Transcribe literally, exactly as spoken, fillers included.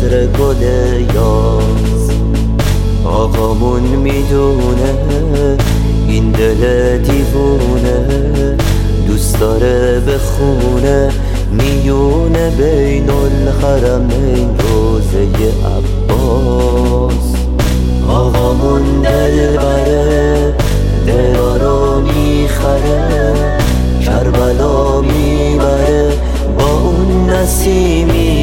شهر گل یاس. آقامون میدونه این دل دیوونه دوست داره بخونه میونه بین الحرمین روزه عباس. آقامون دل بره دلا رو میخره کربلا میبره با اون نسیمی